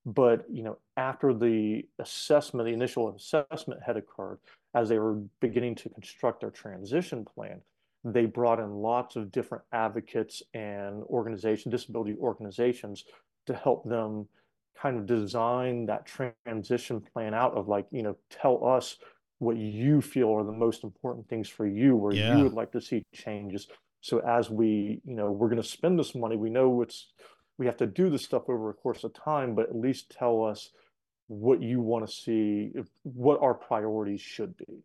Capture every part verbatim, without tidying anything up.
But, you know, after the assessment, the initial assessment had occurred, as they were beginning to construct their transition plan, they brought in lots of different advocates and organization, disability organizations to help them kind of design that transition plan out of like, you know, tell us what you feel are the most important things for you, where you Yeah. would like to see changes. So as we, you know, we're going to spend this money, we know it's, we have to do this stuff over a course of time, but at least tell us what you want to see, if, what our priorities should be.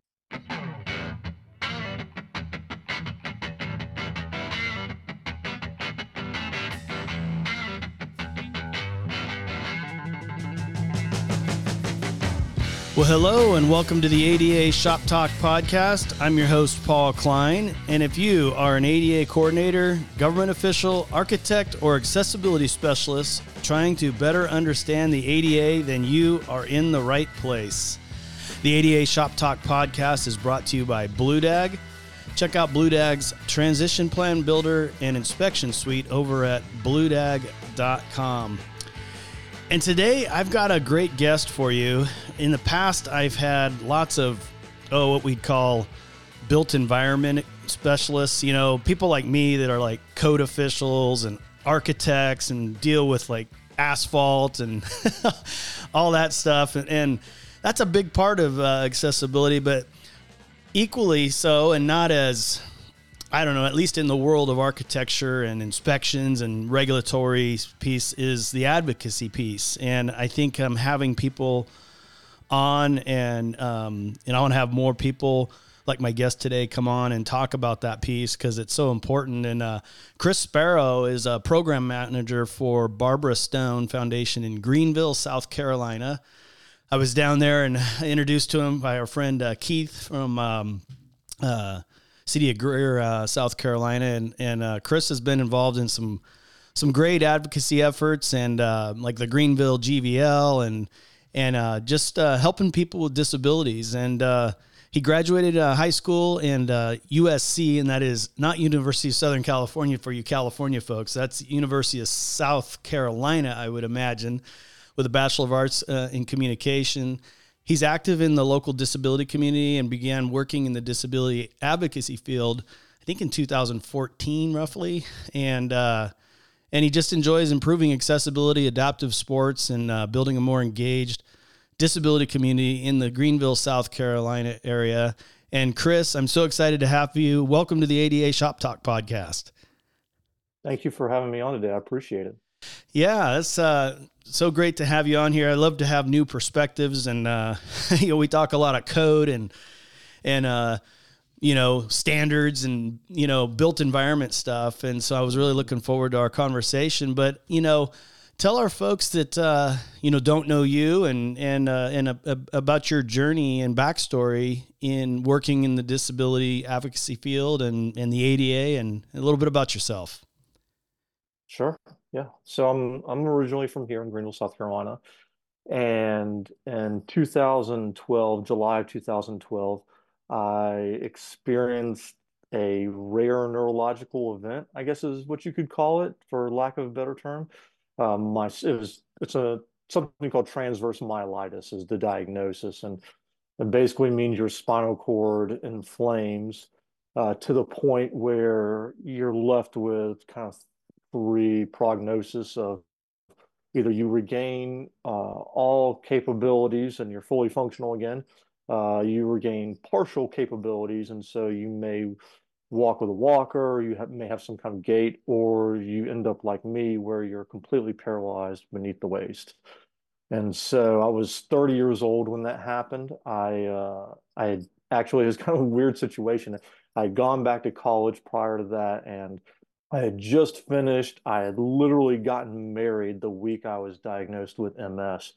Well, hello and welcome to the A D A Shop Talk podcast. I'm your host, Paul Klein. And if you are an A D A coordinator, government official, architect, or accessibility specialist trying to better understand the A D A, then you are in the right place. The A D A Shop Talk podcast is brought to you by BlueDag. Check out BlueDag's Transition Plan Builder and Inspection Suite over at blue dag dot com. And today I've got a great guest for you. In the past, I've had lots of, oh, what we'd call built environment specialists, you know, people like me that are like code officials and architects and deal with like asphalt and all that stuff. And, and that's a big part of uh, accessibility, but equally so, and not as, I don't know, at least in the world of architecture and inspections and regulatory piece, is the advocacy piece. And I think I'm having people on, and um, and I want to have more people like my guest today come on and talk about that piece because it's so important. And uh, Chris Sparrow is a program manager for Barbara Stone Foundation in Greenville, South Carolina. I was down there and introduced to him by our friend uh, Keith from um, uh, City of Greer, uh, South Carolina, and and uh, Chris has been involved in some some great advocacy efforts, and uh, like the Greenville G V L, and and uh, just uh, helping people with disabilities. And uh, he graduated uh, high school and uh, U S C, and that is not University of Southern California for you California folks. That's University of South Carolina, I would imagine, with a Bachelor of Arts uh, in Communication. He's active in the local disability community and began working in the disability advocacy field, I think in two thousand fourteen, roughly. And uh, and he just enjoys improving accessibility, adaptive sports, and uh, building a more engaged disability community in the Greenville, South Carolina area. And Chris, I'm so excited to have you. Welcome to the A D A Shop Talk podcast. Thank you for having me on today. I appreciate it. Yeah, it's uh, so great to have you on here. I love to have new perspectives, and uh, you know, we talk a lot of code and and uh, you know, standards and you know, built environment stuff. And so I was really looking forward to our conversation. But you know, tell our folks that uh, you know don't know you and and uh, and uh, about your journey and backstory in working in the disability advocacy field and and the A D A, and a little bit about yourself. Sure. Yeah. So I'm I'm originally from here in Greenville, South Carolina. And in two thousand twelve, July of two thousand twelve, I experienced a rare neurological event, I guess is what you could call it, for lack of a better term. Um, my it was it's a something called transverse myelitis is the diagnosis, and it basically means your spinal cord inflames uh, to the point where you're left with kind of three prognosis of either you regain uh, all capabilities and you're fully functional again, uh, you regain partial capabilities, and so you may walk with a walker, you have, may have some kind of gait, or you end up like me where you're completely paralyzed beneath the waist. And so I was thirty years old when that happened. I uh, I had actually, it was kind of a weird situation. I had gone back to college prior to that, and I had just finished. I had literally gotten married the week I was diagnosed with M S,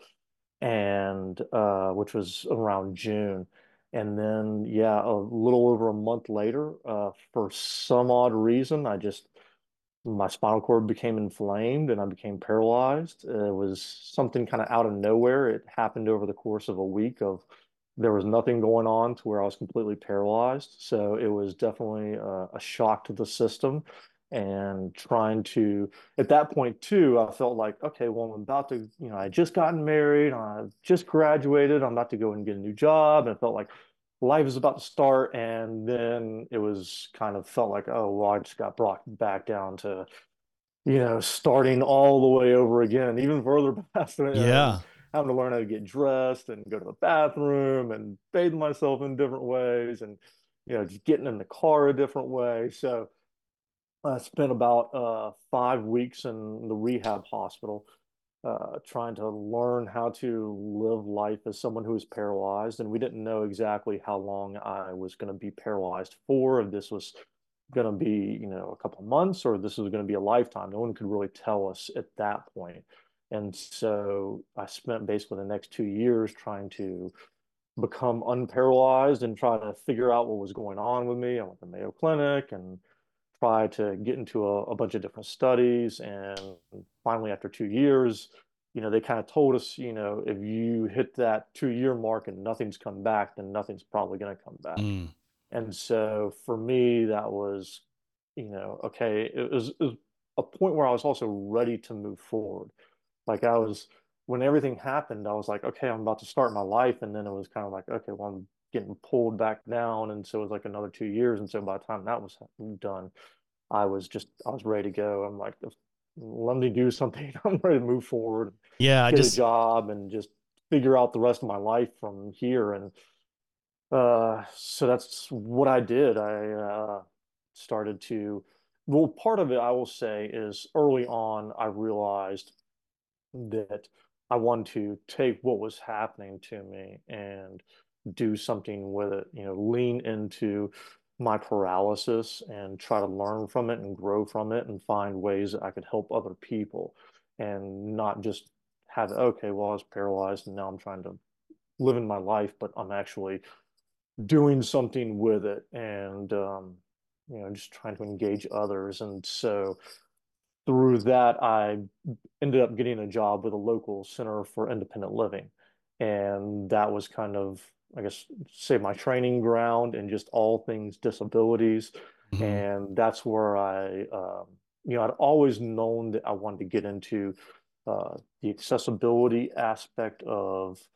and uh, which was around June. And then, yeah, a little over a month later, uh, for some odd reason, I just my spinal cord became inflamed and I became paralyzed. Uh, It was something kind of out of nowhere. It happened over the course of a week of there was nothing going on to where I was completely paralyzed. So it was definitely a, a shock to the system. and trying to, at that point too, I felt like, okay, well, I'm about to, you know, I just gotten married, I've just graduated, I'm about to go and get a new job. And it felt like life is about to start. And then it was kind of felt like, oh, well, I just got brought back down to, you know, starting all the way over again, even further past it, and Yeah. having to learn how to get dressed and go to the bathroom and bathe myself in different ways and, you know, just getting in the car a different way. So I spent about uh, five weeks in the rehab hospital, uh, trying to learn how to live life as someone who is paralyzed. And we didn't know exactly how long I was going to be paralyzed for, if this was going to be, you know, a couple of months or this was going to be a lifetime. No one could really tell us at that point. And so I spent basically the next two years trying to become unparalyzed and try to figure out what was going on with me. I went to Mayo Clinic and tried to get into a, a bunch of different studies. And finally, after two years, you know, they kind of told us, you know, if you hit that two year mark and nothing's come back, then nothing's probably going to come back. Mm. And so for me, that was, you know, okay, it was, it was a point where I was also ready to move forward. Like I was, when everything happened, I was like, okay, I'm about to start my life. And then it was kind of like, okay, well, I'm getting pulled back down. And so it was like another two years. And so by the time that was done, I was just, I was ready to go. I'm like, let me do something. I'm ready to move forward, Yeah, I get a just job, and just figure out the rest of my life from here. And uh, so that's what I did. I uh, started to, well, part of it, I will say, is early on, I realized that I wanted to take what was happening to me and do something with it, you know, lean into my paralysis and try to learn from it and grow from it and find ways that I could help other people and not just have, okay, well, I was paralyzed and now I'm trying to live in my life, but I'm actually doing something with it and, um, you know, just trying to engage others. And so, through that, I ended up getting a job with a local center for independent living. And that was kind of, I guess, say my training ground and just all things disabilities. mhm. And that's where I, um, you know, I'd always known that I wanted to get into uh, the accessibility aspect of,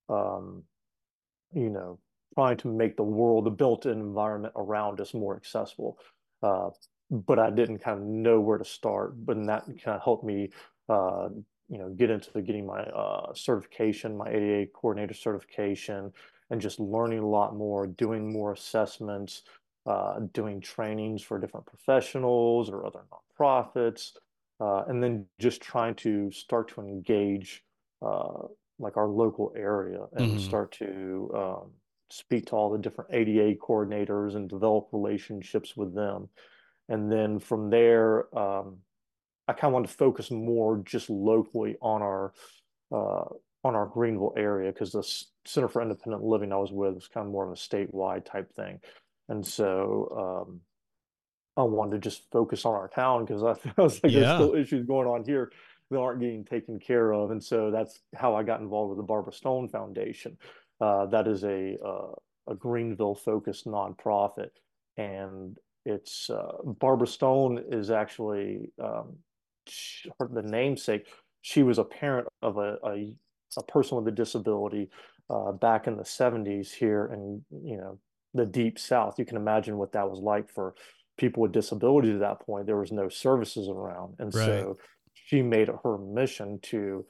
um, you know, trying to make the world, the built-in environment around us more accessible. Uh, but I didn't kind of know where to start. But that kind of helped me, uh, you know, get into the, getting my uh, certification, my A D A coordinator certification, and just learning a lot more, doing more assessments, uh, doing trainings for different professionals or other nonprofits, uh, and then just trying to start to engage. Uh, like our local area and Mhm. start to um, speak to all the different A D A coordinators and develop relationships with them. And then from there, um, I kind of wanted to focus more just locally on our uh, on our Greenville area because the Center for Independent Living I was with was kind of more of a statewide type thing. And so um, I wanted to just focus on our town because I, I was like, there's Yeah. still issues going on here that aren't getting taken care of. And so that's how I got involved with the Barbara Stone Foundation. Uh, that is a uh, a Greenville focused nonprofit, and it's uh, Barbara Stone is actually um, she, her, the namesake. She was a parent of a a, a person with a disability uh, back in the seventies here, in you know the deep South. You can imagine what that was like for people with disabilities at that point. There was no services around. And Right. so she made it her mission to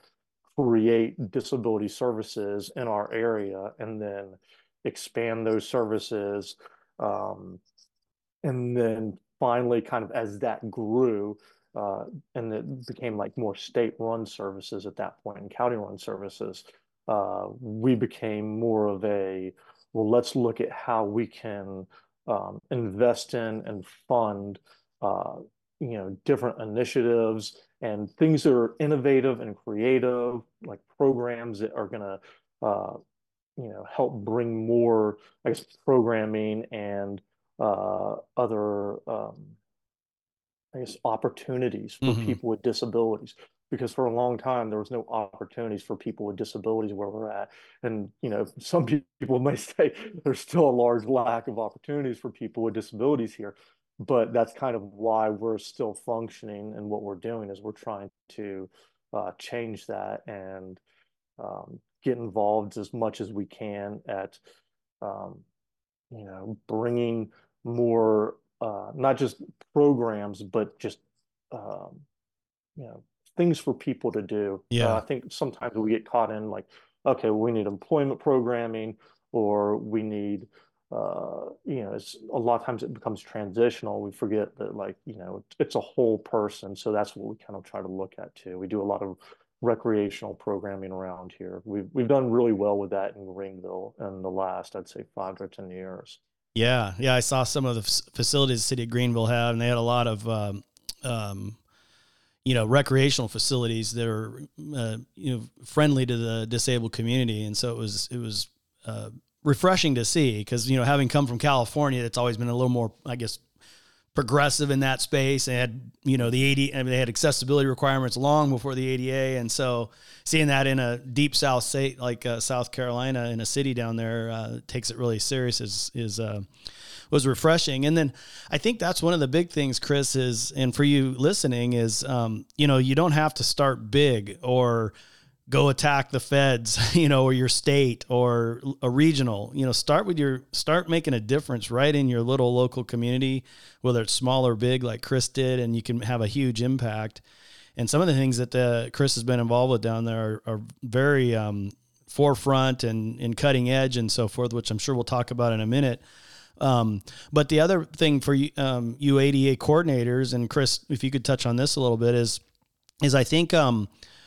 create disability services in our area and then expand those services. Um, and then finally, kind of as that grew, uh, and it became like more state-run services at that point and county-run services, uh, we became more of a, well, let's look at how we can um, invest in and fund, uh, you know, different initiatives and things that are innovative and creative, like programs that are going to, uh, you know, help bring more, I guess, programming and uh, other, um, I guess, opportunities for Mhm. people with disabilities. Because for a long time, there was no opportunities for people with disabilities where we're at. And, you know, some people may say there's still a large lack of opportunities for people with disabilities here. but that's kind of why we're still functioning, and what we're doing is we're trying to uh, change that and um, get involved as much as we can at um, you know, bringing more, uh, not just programs, but just, um, you know, things for people to do. Uh, Yeah. I think sometimes we get caught in like, okay, well, we need employment programming, or we need, uh, you know, it's a lot of times it becomes transitional. We forget that, like, you know, it's a whole person. So that's what we kind of try to look at too. We do a lot of recreational programming around here. We've we've done really well with that in Greenville in the last, I'd say, five or ten years. Yeah. Yeah. I saw some of the f- facilities the city of Greenville had, and they had a lot of, um, um, you know, recreational facilities that are, uh, you know, friendly to the disabled community. And so it was, it was, uh, refreshing to see because, you know, having come from California, it's always been a little more, I guess, progressive in that space. They had, you know, the A D A, I mean, they had accessibility requirements long before the A D A. And so seeing that in a deep South state, like uh, South Carolina, in a city down there, uh, takes it really serious is, is, uh, was refreshing. And then I think that's one of the big things, Chris, is, and for you listening is, um, you know, you don't have to start big or go attack the feds, you know, or your state or a regional, you know, start with your, start making a difference right in your little local community, whether it's small or big, like Chris did, and you can have a huge impact. And some of the things that uh, Chris has been involved with down there are, are very um, forefront and, and cutting edge and so forth, which I'm sure we'll talk about in a minute. Um, but the other thing for you, um, you A D A coordinators, and Chris, if you could touch on this a little bit, is, is I think, um,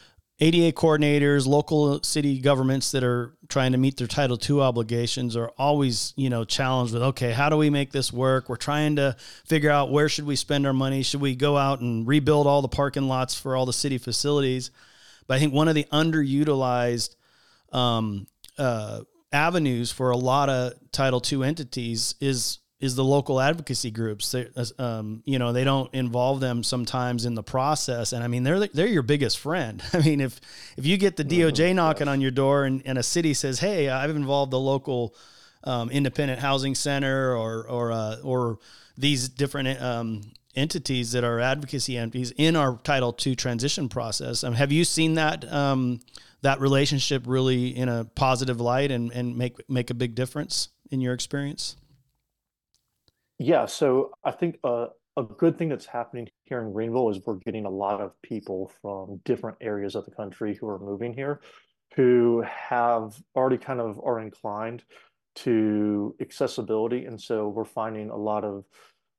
A D A coordinators, local city governments that are trying to meet their Title two obligations are always, you know, challenged with, okay, how do we make this work? We're trying to figure out where should we spend our money? Should we go out and rebuild all the parking lots for all the city facilities? But I think one of the underutilized um, uh, avenues for a lot of Title two entities is is the local advocacy groups. They, um, you know, they don't involve them sometimes in the process. And I mean, they're, they're your biggest friend. I mean, if, if you get the D O J Mm-hmm. knocking Yes. on your door and, and a city says, hey, I've involved the local um, independent housing center or, or, uh, or these different um, entities that are advocacy entities in our Title two transition process. Um, have you seen that, um, that relationship really in a positive light and, and make, make a big difference in your experience? Yeah, so I think uh, a good thing that's happening here in Greenville is we're getting a lot of people from different areas of the country who are moving here, who have already kind of are inclined to accessibility. And so we're finding a lot of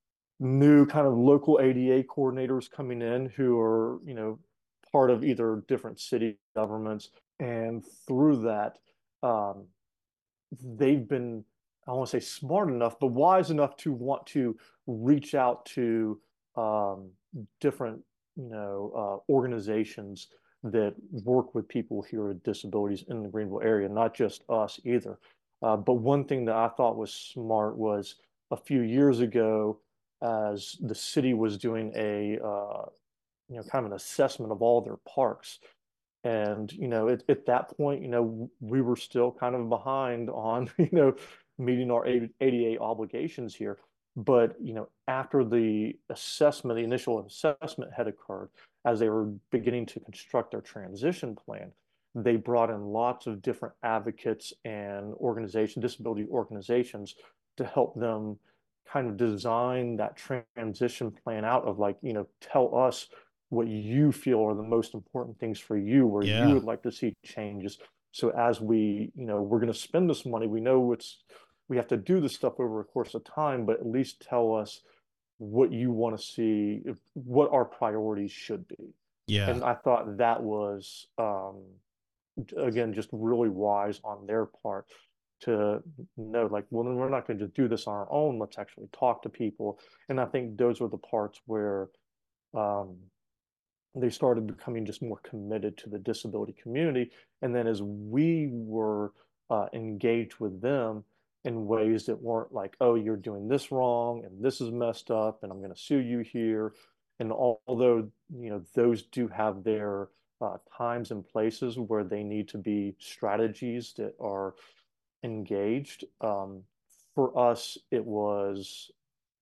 new kind of local A D A coordinators coming in who are, you know, part of either different city governments. And through that, um, they've been, I don't want to say smart enough, but wise enough to want to reach out to um, different, you know, uh, organizations that work with people here with disabilities in the Greenville area, not just us either. Uh, but one thing that I thought was smart was a few years ago, as the city was doing a, uh, you know, kind of an assessment of all their parks. And, you know, at, at that point, you know, we were still kind of behind on, you know, meeting our A D A obligations here. But, you know, after the assessment, the initial assessment had occurred, as they were beginning to construct their transition plan, they brought in lots of different advocates and organization, disability organizations to help them kind of design that transition plan out of, like, you know, tell us what you feel are the most important things for you, where you Yeah. would like to see changes. So as we, you know, we're going to spend this money, we know it's, we have to do this stuff over a course of time, but at least tell us what you want to see, if, what our priorities should be. Yeah. And I thought that was, um, again, just really wise on their part to know, like, well, then we're not going to just do this on our own. Let's actually talk to people. And I think those are the parts where, um, they started becoming just more committed to the disability community. And then as we were uh, engaged with them in ways that weren't like, oh, you're doing this wrong and this is messed up and I'm going to sue you here. And although, you know, those do have their uh, times and places where they need to be strategies that are engaged. Um, for us, it was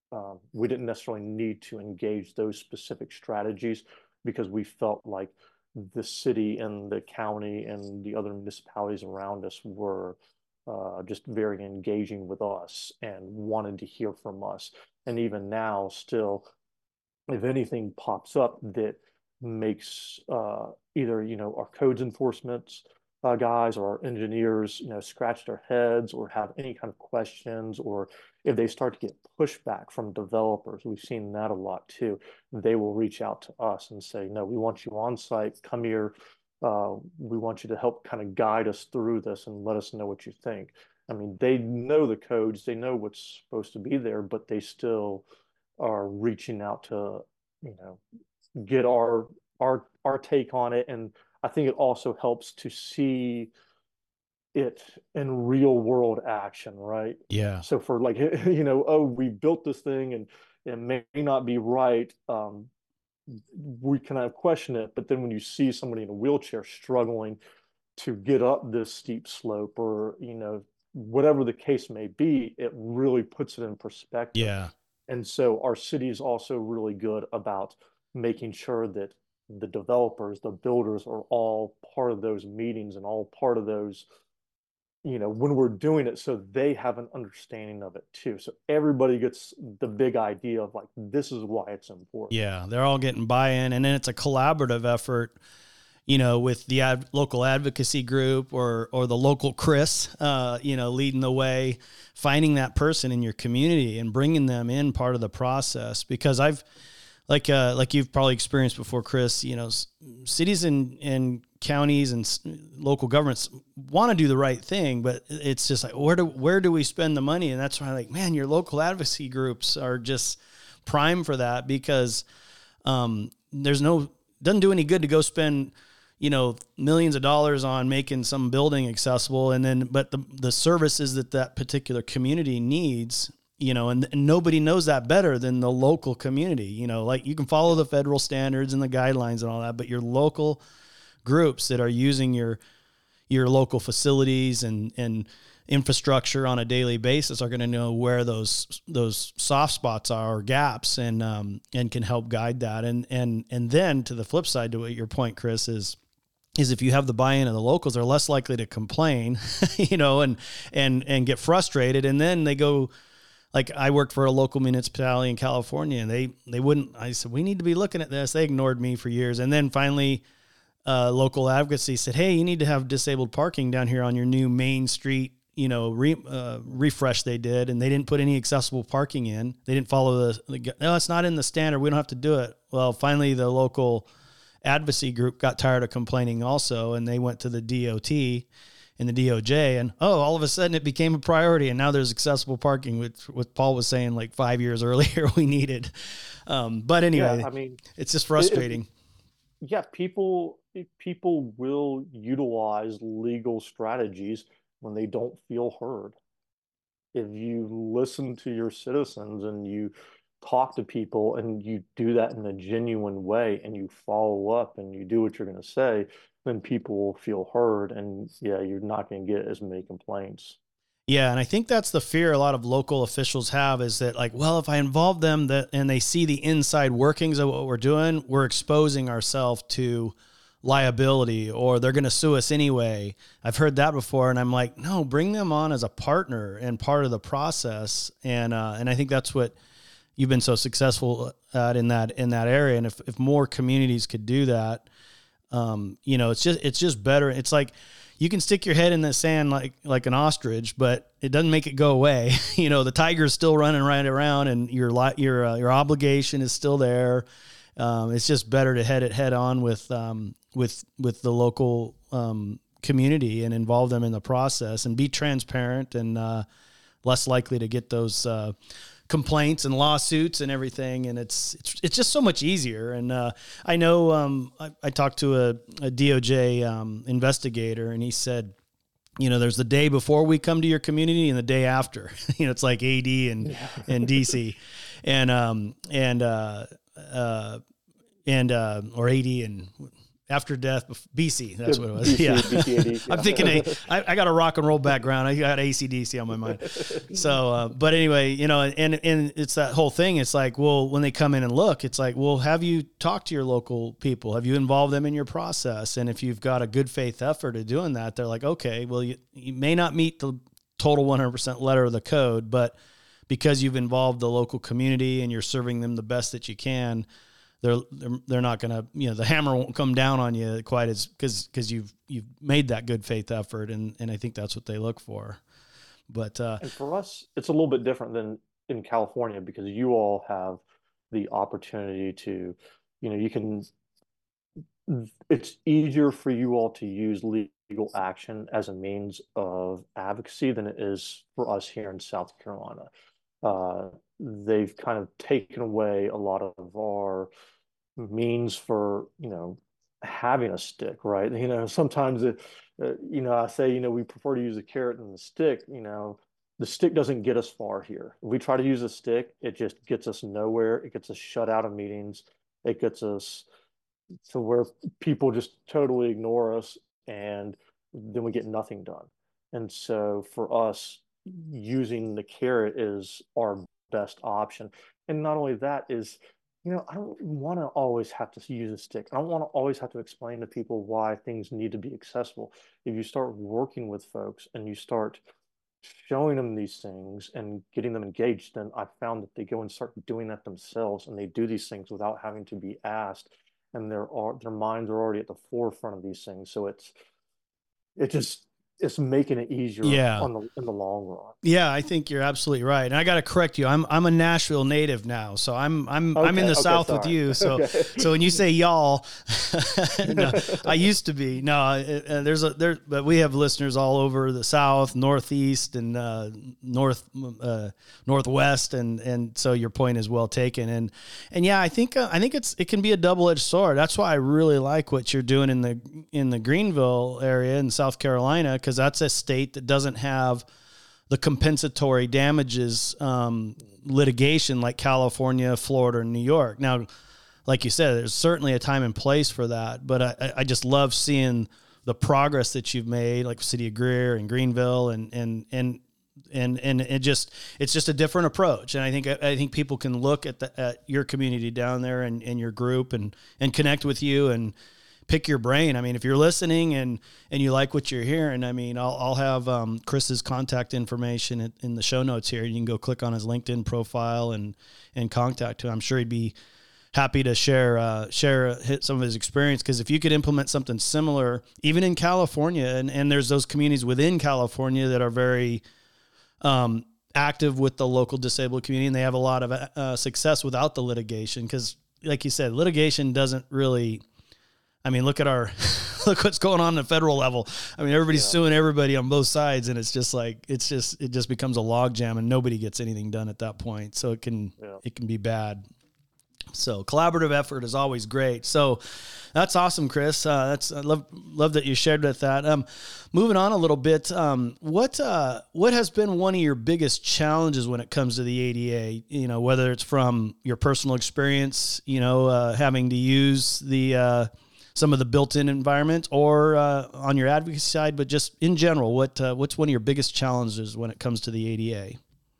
um, we didn't necessarily need to engage those specific strategies because we felt like the city and the county and the other municipalities around us were uh, just very engaging with us and wanted to hear from us. And even now, still, if anything pops up that makes uh, either, you know, our codes enforcement uh, guys or our engineers, you know, scratch their heads or have any kind of questions, or if they start to get pushback from developers, we've seen that a lot too. They will reach out to us and say, no, we want you on site, come here. Uh, we want you to help kind of guide us through this and let us know what you think. I mean, they know the codes, they know what's supposed to be there, but they still are reaching out to, you know, get our our our take on it. And I think it also helps to see it in real world action, right? Yeah. So for like, you know, oh, we built this thing and it may not be right. Um, we kind of question it, but then when you see somebody in a wheelchair struggling to get up this steep slope, or, you know, whatever the case may be, it really puts it in perspective. Yeah. And so our city is also really good about making sure that the developers, the builders are all part of those meetings and all part of those, you know, when we're doing it, so they have an understanding of it too. So everybody gets the big idea of like, this is why it's important. Yeah. They're all getting buy-in, and then it's a collaborative effort, you know, with the ad- local advocacy group or, or the local Chris, uh, you know, leading the way, finding that person in your community and bringing them in part of the process. Because I've, like, uh, like you've probably experienced before, Chris, you know, s- cities and, and counties and s- local governments want to do the right thing, but it's just like, where do, where do we spend the money? And that's why, like, man, your local advocacy groups are just prime for that, because, um, there's no, doesn't do any good to go spend, you know, millions of dollars on making some building accessible. And then, but the, the services that that particular community needs, you know, and, and nobody knows that better than the local community. You know, like, you can follow the federal standards and the guidelines and all that, but your local groups that are using your, your local facilities and, and infrastructure on a daily basis are going to know where those, those soft spots are, or gaps, and, um, and can help guide that. And, and, and then to the flip side to what your point, Chris, is, is if you have the buy-in of the locals, they're less likely to complain, you know, and, and, and get frustrated. And then they go, like, I worked for a local municipality in California, and they, they wouldn't, I said, we need to be looking at this. They ignored me for years. And then finally, uh, local advocacy said, hey, you need to have disabled parking down here on your new Main Street, you know, re, uh, refresh they did. And they didn't put any accessible parking in. They didn't follow the, the, no, it's not in the standard. We don't have to do it. Well, finally the local advocacy group got tired of complaining also, and they went to the D O T and the D O J, and oh, all of a sudden it became a priority, and now there's accessible parking, which what Paul was saying like five years earlier we needed. Um, but anyway, Yeah, I mean, it's just it, it, frustrating. yeah, people people will utilize legal strategies when they don't feel heard. If you listen to your citizens and you talk to people and you do that in a genuine way and you follow up and you do what you're going to say, then people will feel heard. And yeah, you're not going to get as many complaints. Yeah, and I think that's the fear a lot of local officials have, is that, like, well, if I involve them that and they see the inside workings of what we're doing, we're exposing ourselves to liability, or they're going to sue us anyway. I've heard that before, and I'm like, no, bring them on as a partner and part of the process. And uh, and I think that's what you've been so successful at in that in that area. And if if more communities could do that, um, you know, it's just it's just better. It's like, you can stick your head in the sand like like an ostrich, but it doesn't make it go away. You know, the tiger's still running right around, and your your uh, your obligation is still there. Um, it's just better to head it head on with um, with with the local um, community and involve them in the process, and be transparent, and uh, less likely to get those uh, complaints and lawsuits and everything. And it's, it's, it's just so much easier. And, uh, I know, um, I, I talked to a, a D O J, um, investigator, and he said, you know, there's the day before we come to your community and the day after. You know, it's like A D and, Yeah. and D C and, um, and, uh, uh, and, uh, or A D and after death, B C. That's Yeah, what it was. B C, Yeah. B C A D, I'm yeah. thinking, a, I, I got a rock and roll background. I got A C D C on my mind. So, uh, but anyway, you know, and, and it's that whole thing. It's like, well, when they come in and look, it's like, well, have you talked to your local people? Have you involved them in your process? And if you've got a good faith effort of doing that, they're like, okay, well, you, you may not meet the total one hundred percent letter of the code, but because you've involved the local community and you're serving them the best that you can, they're they're, they're not going to, you know, the hammer won't come down on you quite as because because you've you've made that good faith effort, and and I think that's what they look for. But uh, And for us, it's a little bit different than in California because you all have the opportunity to, you know, you can, it's easier for you all to use legal action as a means of advocacy than it is for us here in South Carolina. Uh, they've kind of taken away a lot of our means for, you know, having a stick, right? You know, sometimes it, uh, you know, I say, you know, we prefer to use a carrot than the stick. You know, the stick doesn't get us far here. If we try to use a stick, it just gets us nowhere. It gets us shut out of meetings. It gets us to where people just totally ignore us, and then we get nothing done. And so for us, using the carrot is our best option. And not only that is, you know, I don't want to always have to use a stick. I don't want to always have to explain to people why things need to be accessible. If you start working with folks and you start showing them these things and getting them engaged, then I found that they go and start doing that themselves, and they do these things without having to be asked, and their their minds are already at the forefront of these things. So it's it just it's making it easier yeah. on the in the long run. Yeah, I think you're absolutely right. And I got to correct you. I'm I'm a Nashville native now, so I'm I'm Okay, I'm in the okay, South sorry. with you. So Okay. so when you say y'all, no, I used to be. No, uh, there's a there, but we have listeners all over the South, Northeast, and uh, North uh, Northwest, and and so your point is well taken. And and yeah, I think uh, I think it's it can be a double edged sword. That's why I really like what you're doing in the in the Greenville area in South Carolina, because that's a state that doesn't have the compensatory damages um, litigation like California, Florida, and New York. Now, like you said, there's certainly a time and place for that, but I, I just love seeing the progress that you've made, like City of Greer and Greenville, and and and and and it just it's just a different approach. And I think I think people can look at the at your community down there and, and your group and and connect with you and pick your brain. I mean, if you're listening and, and you like what you're hearing, I mean, I'll, I'll have um, Chris's contact information in, in the show notes here. You can go click on his LinkedIn profile and, and contact him. I'm sure he'd be happy to share, uh, share some of his experience. Cause if you could implement something similar, even in California, and, and there's those communities within California that are very, um, active with the local disabled community, and they have a lot of uh, success without the litigation. Cause like you said, litigation doesn't really, I mean, look at our, look what's going on at the federal level. I mean, everybody's yeah. suing everybody on both sides, and it's just like, it's just, it just becomes a logjam, and nobody gets anything done at that point. So it can, yeah. it can be bad. So collaborative effort is always great. So that's awesome, Chris. Uh, that's, I love, love that you shared with that. Um, moving on a little bit. Um, what, uh, what has been one of your biggest challenges when it comes to the A D A, you know, whether it's from your personal experience, you know, uh, having to use the, uh, some of the built-in environment, or uh, on your advocacy side, but just in general, what uh, what's one of your biggest challenges when it comes to the A D A?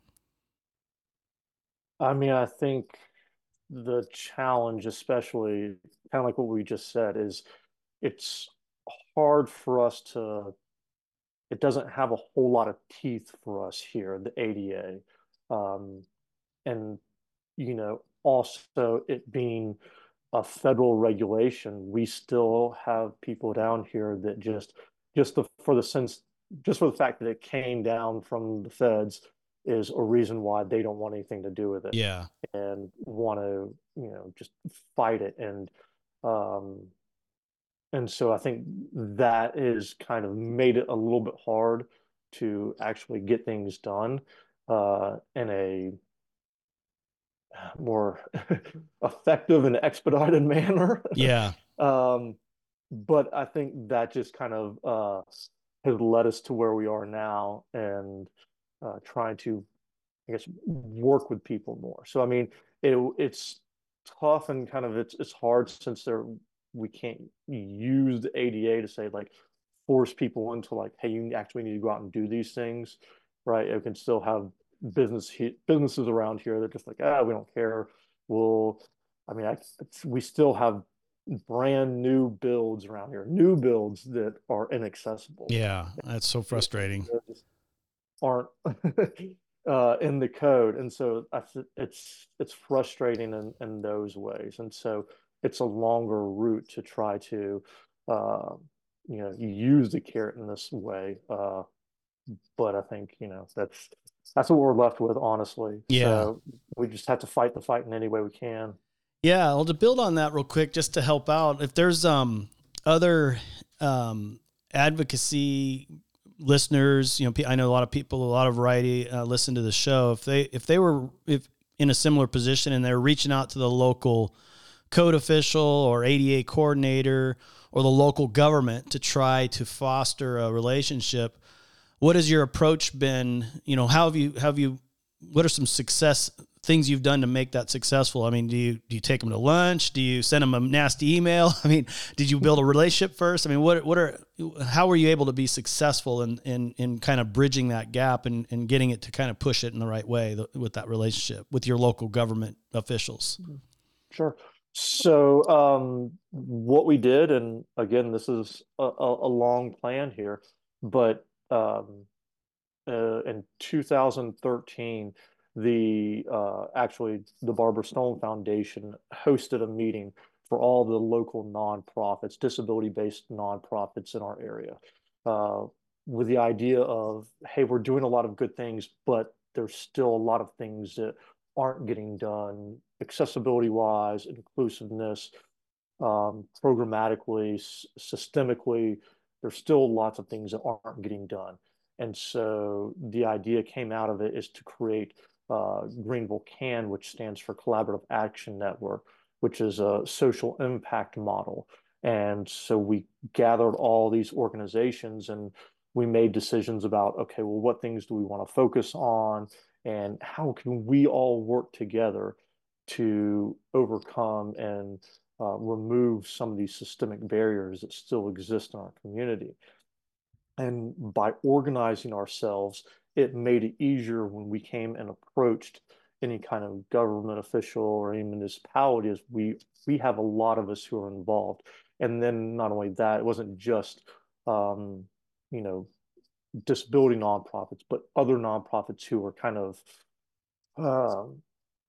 I mean, I think the challenge, especially kind of like what we just said, is it's hard for us to, it doesn't have a whole lot of teeth for us here, the A D A. Um, and, you know, also it being a federal regulation, we still have people down here that just just the for the sense just for the fact that it came down from the feds is a reason why they don't want anything to do with it. Yeah. And want to, you know, just fight it. And um and so I think that is kind of made it a little bit hard to actually get things done uh in a more effective and expedited manner. Yeah. um, but I think that just kind of uh, has led us to where we are now, and uh, trying to, I guess, work with people more. So I mean, it, it's tough and kind of it's it's hard since there we can't use the A D A to say like force people into like, hey, you actually need to go out and do these things, right? It can still have business businesses around here that are just like, ah, we don't care. Well, I mean, I, we still have brand new builds around here, new builds that are inaccessible. Yeah, that's so frustrating. Aren't uh, in the code, and so it's it's frustrating in, in those ways, and so it's a longer route to try to uh, you know use the carrot in this way. Uh, but I think you know that's that's what we're left with, honestly. Yeah. So we just have to fight the fight in any way we can. Yeah, well, to build on that real quick, just to help out, if there's um other um advocacy listeners, you know, I know a lot of people, a lot of variety uh, listen to the show. If they if they were if in a similar position and they're reaching out to the local code official or A D A coordinator or the local government to try to foster a relationship, what has your approach been? You know, how have you have you what are some success things you've done to make that successful? I mean, do you do you take them to lunch? Do you send them a nasty email? I mean, did you build a relationship first? I mean, what what are how were you able to be successful in in, in kind of bridging that gap and, and getting it to kind of push it in the right way with that relationship with your local government officials? Sure. So um, what we did, and again, this is a, a, a long plan here, but um, uh, in two thousand thirteen, the uh, actually the Barbara Stone Foundation hosted a meeting for all the local nonprofits, disability-based nonprofits in our area, uh, with the idea of, hey, we're doing a lot of good things, but there's still a lot of things that aren't getting done accessibility-wise, inclusiveness, um, programmatically, systemically. There's still lots of things that aren't getting done. And so the idea came out of it is to create uh, Greenville CAN, which stands for Collaborative Action Network, which is a social impact model. And so we gathered all these organizations and we made decisions about, okay, well, what things do we want to focus on and how can we all work together to overcome and uh, remove some of these systemic barriers that still exist in our community. And by organizing ourselves, it made it easier when we came and approached any kind of government official or any municipality, as we we have a lot of us who are involved. And then not only that, it wasn't just um, you know, disability nonprofits, but other nonprofits who are kind of um,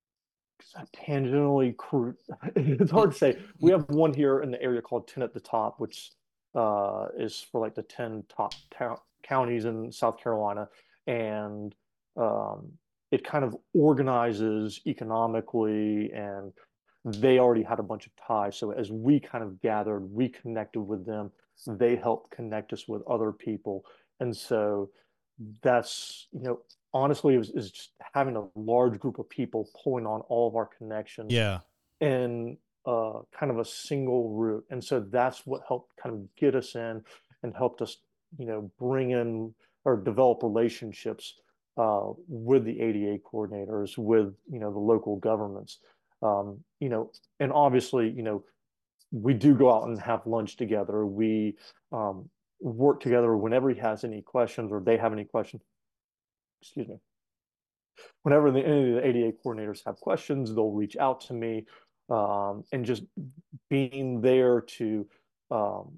tangentially crude. It's hard to say. We have one here in the area called ten at the Top, which uh, is for like the ten top counties in South Carolina. And um, it kind of organizes economically, and they already had a bunch of ties. So as we kind of gathered, we connected with them. They helped connect us with other people. And so that's, you know, honestly, it was, is just having a large group of people pulling on all of our connections Yeah. in uh, kind of a single route. And so that's what helped kind of get us in and helped us, you know, bring in or develop relationships uh, with the A D A coordinators, with, you know, the local governments. Um, you know, and obviously, you know, we do go out and have lunch together. We um, work together whenever he has any questions or they have any questions. Excuse me. Whenever the, any of the A D A coordinators have questions, they'll reach out to me, um, and just being there to um,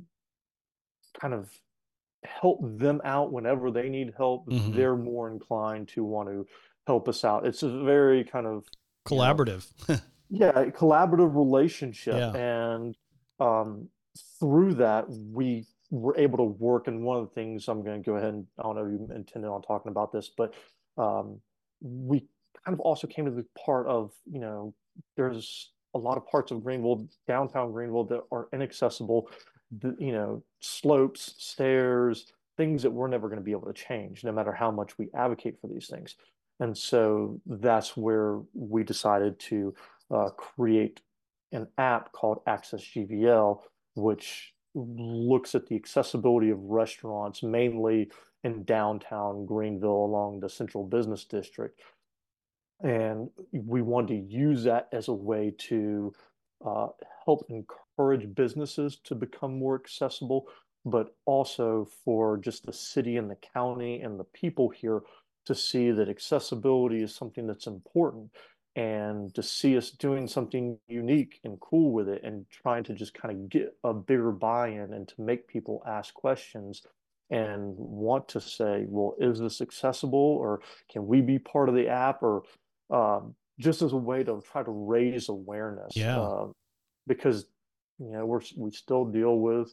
kind of help them out whenever they need help, Mm-hmm. they're more inclined to want to help us out. It's a very kind of, you know, Collaborative. yeah, collaborative relationship. Yeah. And um, through that, we were able to work. And one of the things I'm going to go ahead and I don't know if you intended on talking about this, but um, we kind of also came to the part of, you know, there's a lot of parts of Greenville, downtown Greenville, that are inaccessible, the, you know, slopes, stairs, things that we're never going to be able to change, no matter how much we advocate for these things. And so that's where we decided to uh, create an app called Access G V L, which looks at the accessibility of restaurants, mainly in downtown Greenville along the Central Business District. And we wanted to use that as a way to uh, help encourage businesses to become more accessible, but also for just the city and the county and the people here to see that accessibility is something that's important and to see us doing something unique and cool with it and trying to just kind of get a bigger buy-in and to make people ask questions and want to say, well, is this accessible or can we be part of the app or um, just as a way to try to raise awareness Yeah. uh, because you know we're we still deal with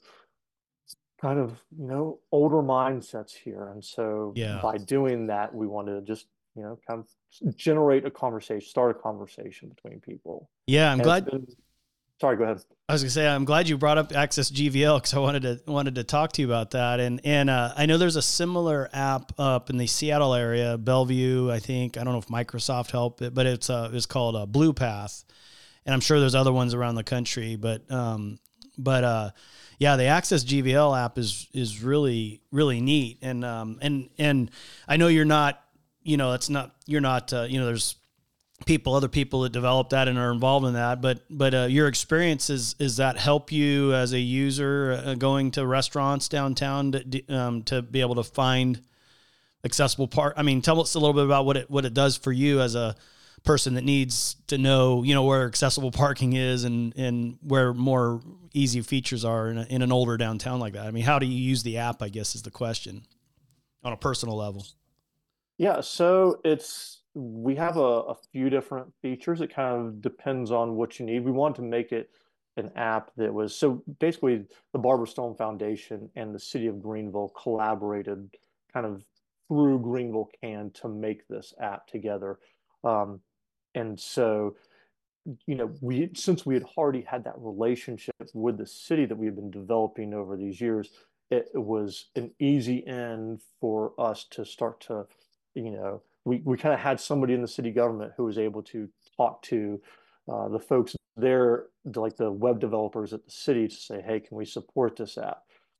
kind of you know older mindsets here, and so Yeah. by doing that, we want to just you know kind of generate a conversation, start a conversation between people, Yeah. I'm and it's glad. been. Sorry, go ahead. I was gonna say I'm glad you brought up Access G V L because I wanted to wanted to talk to you about that. And and uh, I know there's a similar app up in the Seattle area, Bellevue, I think. I don't know if Microsoft helped it, but it's uh it's called uh, Blue Path, and I'm sure there's other ones around the country. But um, but uh, yeah, the Access G V L app is is really really neat. And um and and I know you're not you know it's not you're not uh, you know there's people, other people that develop that and are involved in that. But but uh, your experience is is that help you as a user uh, going to restaurants downtown to um, to be able to find accessible park? I mean, tell us a little bit about what it what it does for you as a person that needs to know, you know, where accessible parking is and and where more easy features are in, a, in an older downtown like that. I mean, how do you use the app, I guess, is the question on a personal level. Yeah, so it's we have a, a few different features. It kind of depends on what you need. We want to make it an app that was so basically the Barbara Stone Foundation and the city of Greenville collaborated kind of through Greenville Can to make this app together. Um, and so you know, we since we had already had that relationship with the city that we had been developing over these years, it, it was an easy end for us to start to, you know, we, we kind of had somebody in the city government who was able to talk to uh, the folks there, like the web developers at the city to say, hey, can we support this app?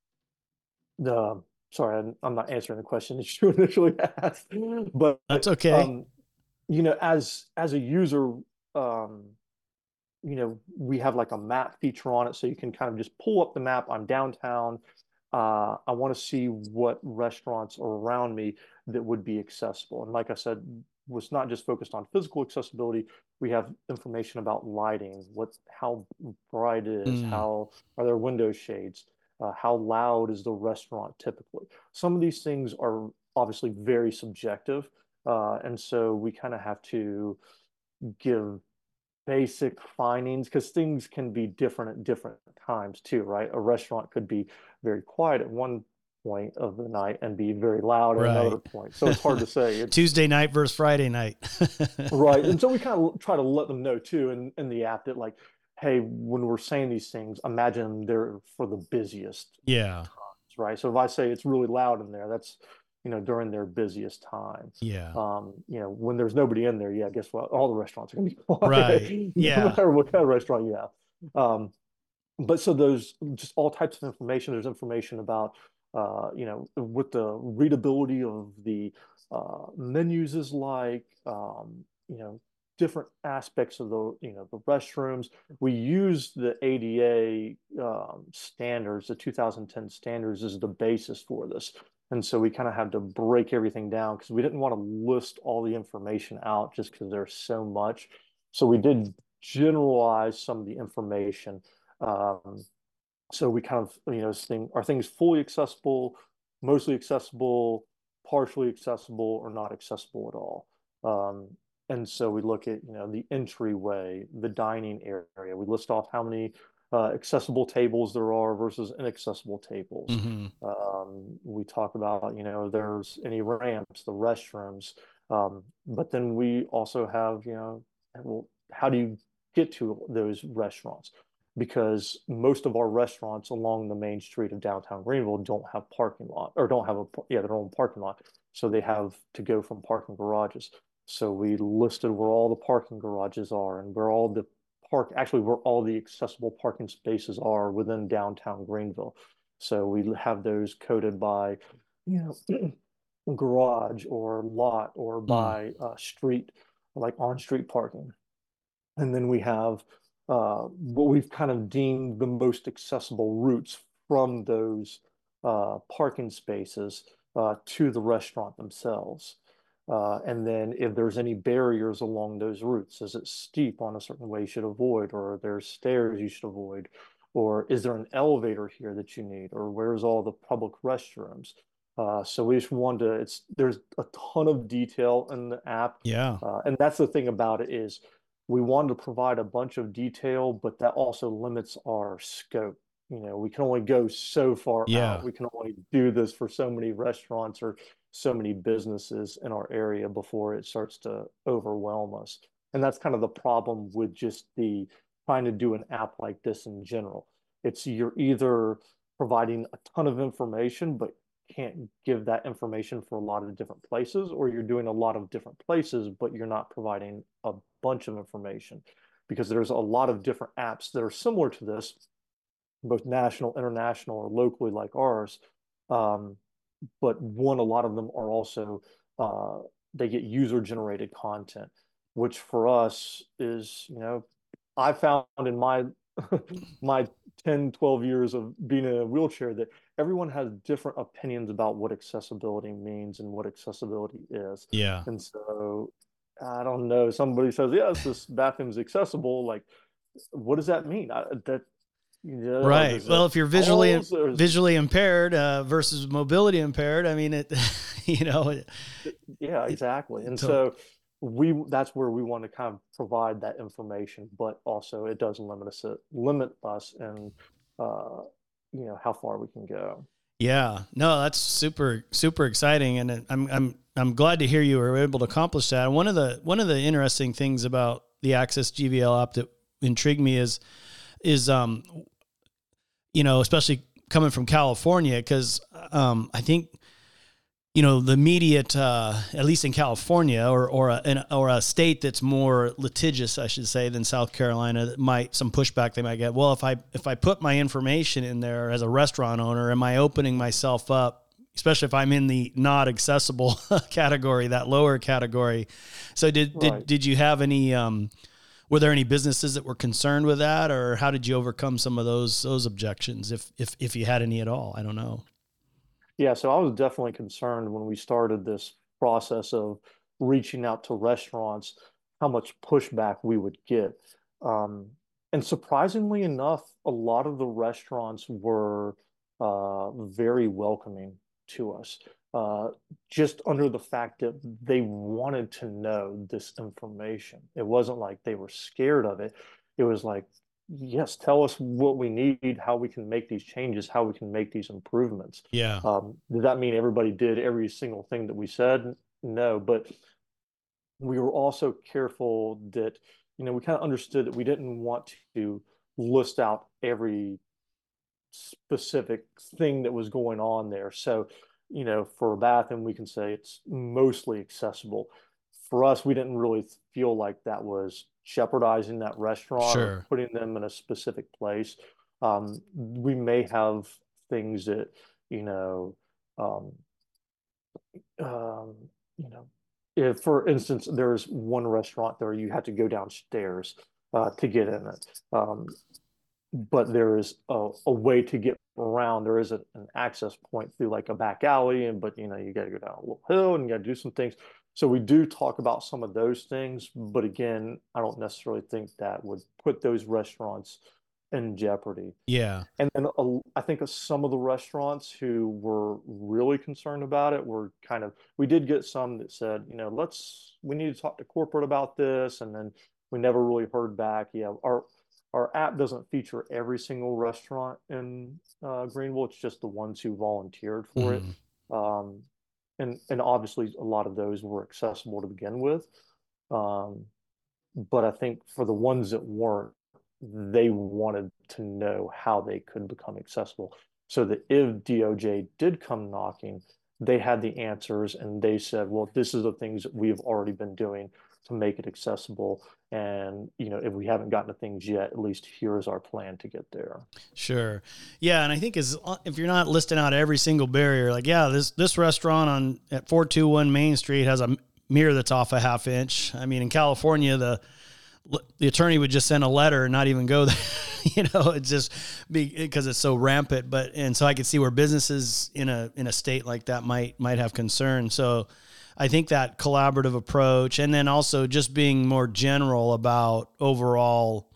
The sorry, I'm, I'm not answering the question that you initially asked, but That's okay. um, you know, as as a user, um, you know, we have like a map feature on it, so you can kind of just pull up the map. I'm downtown. Uh, I want to see what restaurants are around me that would be accessible. And like I said, was not just focused on physical accessibility. We have information about lighting, what, how bright it is, Mm, how are there window shades, uh, how loud is the restaurant typically. Some of these things are obviously very subjective, uh, and so we kind of have to give basic findings because things can be different at different times too, right? A restaurant could be very quiet at one point of the night and be very loud at another right. point. So it's hard to say. It's Tuesday night versus Friday night. right. And so we kind of try to let them know too in, in the app that like, hey, when we're saying these things, imagine they're for the busiest Yeah. times, right? So if I say it's really loud in there, that's, you know, during their busiest time. Yeah. Um, you know, when there's nobody in there, yeah, guess what? All the restaurants are gonna be Right. quiet, no Yeah. matter what kind of restaurant you have. Um, but so there's just all types of information. There's information about, uh, you know, what the readability of the uh, menus is like, um, you know, different aspects of the, you know, the restrooms. We use the A D A um, standards, the two thousand ten standards, as the basis for this. And so we kind of had to break everything down because we didn't want to list all the information out just because there's so much. So we did generalize some of the information. Um, so we kind of, you know, thing, are things fully accessible, mostly accessible, partially accessible, or not accessible at all? Um, and so we look at, you know, the entryway, the dining area. We list off how many uh, accessible tables there are versus inaccessible tables. Hmm. Um, we talk about, you know, there's any ramps, the restrooms. Um, but then we also have, you know, well, how do you get to those restaurants? Because most of our restaurants along the main street of downtown Greenville don't have parking lot or don't have a yeah their own parking lot, so they have to go from parking garages. So we listed where all the parking garages are and where all the park actually where all the accessible parking spaces are within downtown Greenville. So we have those coded by you know garage or lot or Mm. by uh, street like on street parking. And then we have uh, what we've kind of deemed the most accessible routes from those uh, parking spaces uh, to the restaurant themselves. Uh, and then if there's any barriers along those routes, is it steep on a certain way you should avoid, or are there stairs you should avoid, or is there an elevator here that you need, or where's all the public restrooms? Uh, so we just wanted to, it's there's a ton of detail in the app. Yeah. Uh, and that's the thing about it is we wanted to provide a bunch of detail, but that also limits our scope. You know, we can only go so far out. Yeah. We can only do this for so many restaurants or so many businesses in our area before it starts to overwhelm us. And that's kind of the problem with just the trying to do an app like this in general. It's you're either providing a ton of information, but can't give that information for a lot of different places, or you're doing a lot of different places, but you're not providing a bunch of information because there's a lot of different apps that are similar to this, both national, international, or locally like ours. Um, but one, a lot of them are also uh, they get user generated content, which for us is, you know, I found in my my ten, twelve years of being in a wheelchair that everyone has different opinions about what accessibility means and what accessibility is. Yeah. And so I don't know, somebody says, yes, this bathroom's accessible. Like, what does that mean? I, that you know, Right. Well, if you're visually visually impaired uh, versus mobility impaired, I mean, it, you know. It, yeah, exactly. And so, so we that's where we want to kind of provide that information, but also it does limit us limit us and uh, you know how far we can go. Yeah. No, that's super super exciting, and I'm I'm I'm glad to hear you were able to accomplish that. And one of the one of the interesting things about the Access G V L app that intrigued me is is um you know, especially coming from California, because um, I think, you know, the immediate, uh, at least in California or or a, an, or a state that's more litigious, I should say, than South Carolina, that might some pushback they might get. Well, if I if I put my information in there as a restaurant owner, am I opening myself up, especially if I'm in the not accessible category, that lower category? So did Right. did did you have any? Um, Were there any businesses that were concerned with that, or how did you overcome some of those those objections, if if if you had any at all? I don't know. Yeah, so I was definitely concerned when we started this process of reaching out to restaurants, how much pushback we would get. Um, and surprisingly enough, a lot of the restaurants were uh, very welcoming to us, uh, just under the fact that they wanted to know this information. It wasn't like they were scared of it. It was like, yes, tell us what we need, how we can make these changes, how we can make these improvements. Yeah. Um, did that mean everybody did every single thing that we said? No, but we were also careful that, you know, we kind of understood that we didn't want to list out every specific thing that was going on there. So, you know, for a bathroom, we can say it's mostly accessible. For us, we didn't really feel like that was jeopardizing that restaurant Sure. or putting them in a specific place. Um, we may have things that, you know, um, um, you know, if, for instance, there's one restaurant there you have to go downstairs uh, to get in it. Um, but there is a, a way to get around. There is a, an access point through like a back alley, and but you know you got to go down a little hill and you got to do some things. So we do talk about some of those things, but again, I don't necessarily think that would put those restaurants in jeopardy. Yeah. And then uh, I think of some of the restaurants who were really concerned about it were kind of, we did get some that said, you know, let's, we need to talk to corporate about this. And then we never really heard back. Yeah, our our app doesn't feature every single restaurant in uh, Greenville. It's just the ones who volunteered for Mhm. it. Um, and and obviously a lot of those were accessible to begin with. Um, but I think for the ones that weren't, they wanted to know how they could become accessible so that if D O J did come knocking, they had the answers and they said, well, this is the things that we've already been doing to make it accessible. And, you know, if we haven't gotten to things yet, at least here's our plan to get there. Sure. Yeah. And I think as, if you're not listing out every single barrier, like, yeah, this, this restaurant on at four two one Main Street has a mirror that's off a half inch. I mean, in California, the, the attorney would just send a letter and not even go there. You know, it's just be, because it's so rampant. But and so I could see where businesses in a in a state like that might might have concern. So I think that collaborative approach, and then also just being more general about overall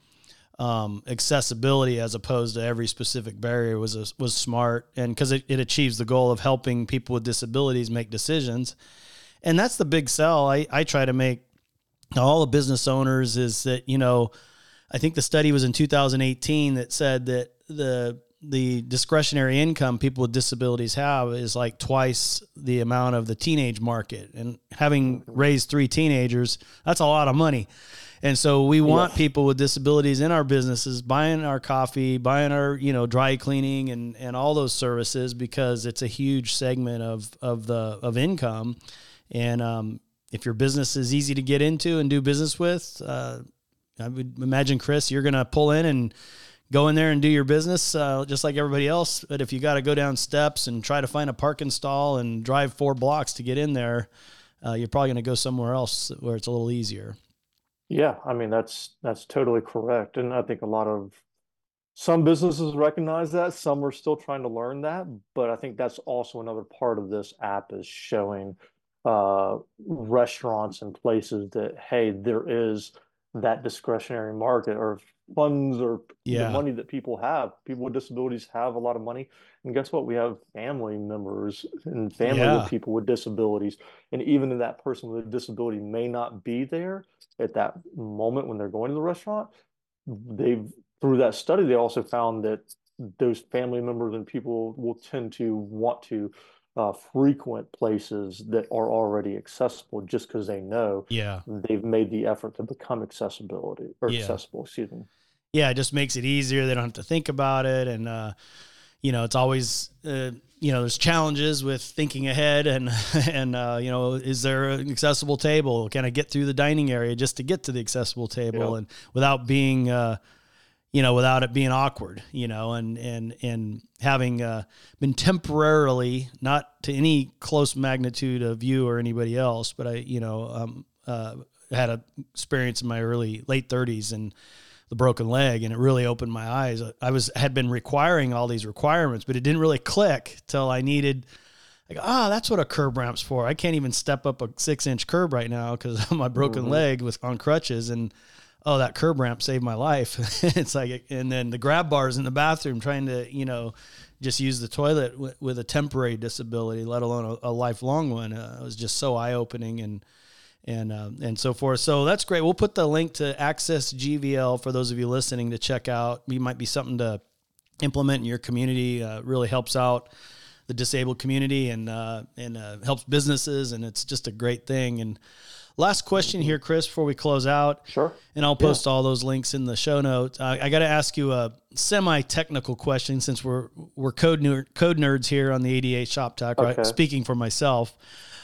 um, accessibility as opposed to every specific barrier was a, was smart, and because it, it achieves the goal of helping people with disabilities make decisions. And that's the big sell I, I try to make all the business owners is that, you know, I think the study was in two thousand eighteen that said that the the discretionary income people with disabilities have is like twice the amount of the teenage market. And having raised three teenagers, that's a lot of money. And so we want Yes. people with disabilities in our businesses buying our coffee, buying our, you know, dry cleaning and, and all those services, because it's a huge segment of, of the, of income. And, um, if your business is easy to get into and do business with, uh, I would imagine, Chris, you're going to pull in and go in there and do your business uh, just like everybody else. But if you got to go down steps and try to find a parking stall and drive four blocks to get in there, uh, you're probably going to go somewhere else where it's a little easier. Yeah, I mean that's that's totally correct. And I think a lot of some businesses recognize that, some are still trying to learn that, but I think that's also another part of this app is showing uh, restaurants and places that, hey, there is that discretionary market or funds or the Yeah. money that people have. People with disabilities have a lot of money. And guess what? We have family members and family of Yeah. people with disabilities. And even if that person with a disability may not be there at that moment when they're going to the restaurant, they've through that study, they also found that those family members and people will tend to want to uh, frequent places that are already accessible just because they know Yeah. they've made the effort to become accessibility or Yeah. accessible, excuse me. Yeah. It just makes it easier. They don't have to think about it. And, uh, you know, it's always, uh, you know, there's challenges with thinking ahead and, and, uh, you know, is there an accessible table? Can I get through the dining area just to get to the accessible table Yep. and without being, uh, you know, without it being awkward, you know, and, and, and having, uh, been temporarily, not to any close magnitude of you or anybody else, but I, you know, um, uh, had a experience in my early late thirties and the broken leg, and it really opened my eyes. I was, had been requiring all these requirements, but it didn't really click till I needed, like, ah, oh, that's what a curb ramp's for. I can't even step up a six inch curb right now because of my broken Mm-hmm. leg with on crutches. And, oh, that curb ramp saved my life. It's like, and then the grab bars in the bathroom, trying to, you know, just use the toilet w- with a temporary disability, let alone a, a lifelong one. Uh, it was just so eye opening and, and, uh, and so forth. So that's great. We'll put the link to Access G V L for those of you listening to check out. It might be something to implement in your community. Uh, really helps out the disabled community and, uh, and, uh, helps businesses. And it's just a great thing. And, last question here, Chris, before we close out. Sure. And I'll Yeah. post all those links in the show notes. Uh, I got to ask you a semi-technical question since we're we're code ner- code nerds here on the A D A Shop Talk, right? Okay. Speaking for myself.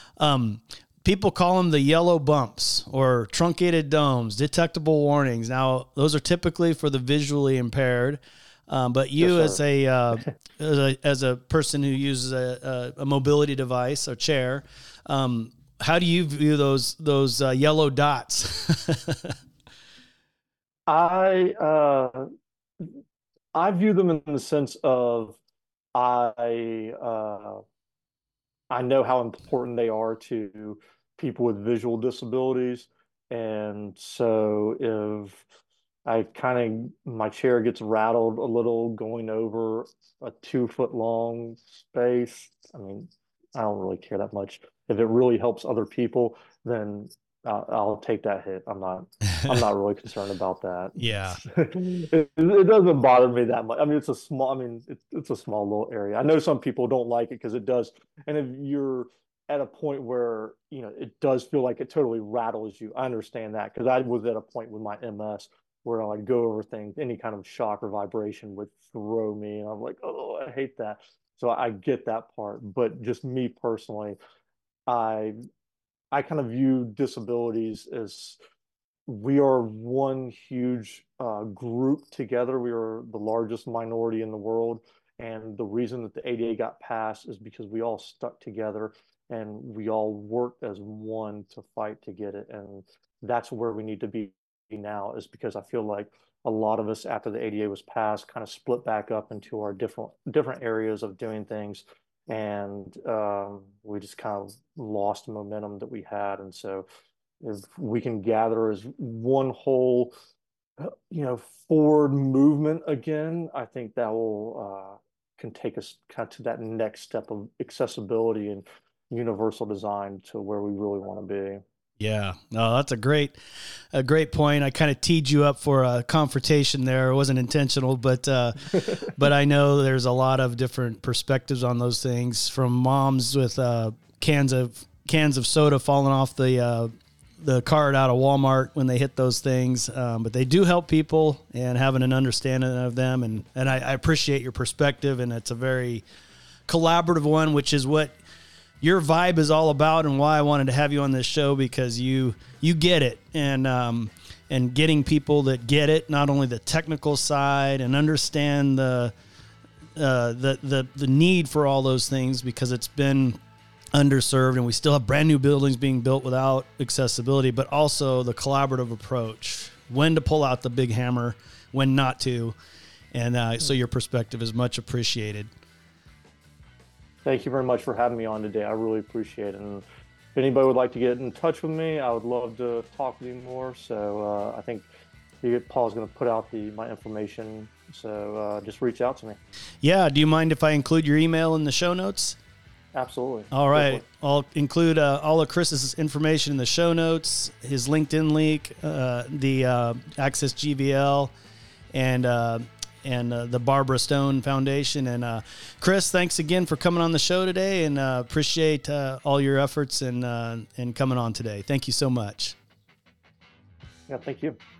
Um, people call them the yellow bumps or truncated domes, detectable warnings. Now, those are typically for the visually impaired. Um, but you Yes, as sir. a, uh, as a as a person who uses a, a, a mobility device or chair, um, how do you view those those uh, yellow dots? I uh I view them in the sense of I uh I know how important they are to people with visual disabilities. And so if I kind of, my chair gets rattled a little going over a two foot long space, I mean, I don't really care that much. If it really helps other people, then uh, I'll take that hit. I'm not, I'm not really concerned about that. Yeah. It, it doesn't bother me that much. I mean, it's a small, I mean, it's, it's a small little area. I know some people don't like it because it does. And if you're at a point where, you know, it does feel like it totally rattles you, I understand that because I was at a point with my M S where I'd go over things, any kind of shock or vibration would throw me. And I'm like, oh, I hate that. So I get that part. But just me personally, I I kind of view disabilities as we are one huge uh, group together. We are the largest minority in the world. And the reason that the A D A got passed is because we all stuck together and we all worked as one to fight to get it. And that's where we need to be now is because I feel like a lot of us after the A D A was passed kind of split back up into our different different areas of doing things, and um, we just kind of lost the momentum that we had. And so if we can gather as one whole, you know, forward movement again, I think that will uh, can take us kind of to that next step of accessibility and universal design to where we really want to be. Yeah, no, that's a great, a great point. I kind of teed you up for a confrontation there. It wasn't intentional, but, uh, but I know there's a lot of different perspectives on those things, from moms with uh, cans of cans of soda falling off the uh, the cart out of Walmart when they hit those things. Um, but they do help people, and having an understanding of them. And, and I, I appreciate your perspective, and it's a very collaborative one, which is what your vibe is all about, and why I wanted to have you on this show, because you you get it, and um, and getting people that get it, not only the technical side, and understand the uh, the the the need for all those things, because it's been underserved, and we still have brand new buildings being built without accessibility, but also the collaborative approach, when to pull out the big hammer, when not to, and uh, so your perspective is much appreciated. Thank you very much for having me on today. I really appreciate it. And if anybody would like to get in touch with me, I would love to talk with you more. So uh, I think Paul's going to put out the my information. So uh, just reach out to me. Yeah. Do you mind if I include your email in the show notes? Absolutely. All right. I'll include uh, all of Chris's information in the show notes, his LinkedIn link, uh, the uh, Access G V L, and uh, and uh, the Barbara Stone Foundation. And uh, Chris, thanks again for coming on the show today, and uh, appreciate uh, all your efforts and uh, and coming on today. Thank you so much. Yeah, thank you.